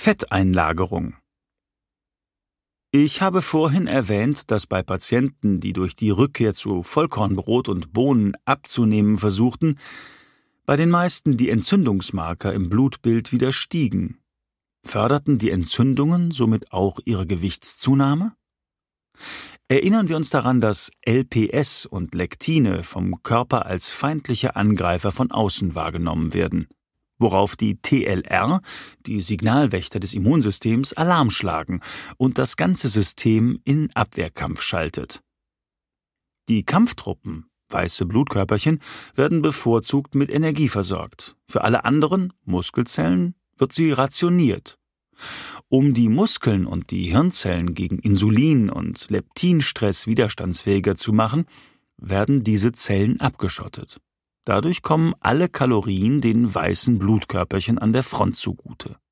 Fetteinlagerung. Ich habe vorhin erwähnt, dass bei Patienten, die durch die Rückkehr zu Vollkornbrot und Bohnen abzunehmen versuchten, bei den meisten die Entzündungsmarker im Blutbild wieder stiegen. Förderten die Entzündungen somit auch ihre Gewichtszunahme? Erinnern wir uns daran, dass LPS und Lektine vom Körper als feindliche Angreifer von außen wahrgenommen werden, worauf die TLR, die Signalwächter des Immunsystems, Alarm schlagen und das ganze System in Abwehrkampf schaltet. Die Kampftruppen, weiße Blutkörperchen, werden bevorzugt mit Energie versorgt. Für alle anderen, Muskelzellen, wird sie rationiert. Um die Muskeln und die Hirnzellen gegen Insulin- und Leptinstress widerstandsfähiger zu machen, werden diese Zellen abgeschottet. Dadurch kommen alle Kalorien den weißen Blutkörperchen an der Front zugute.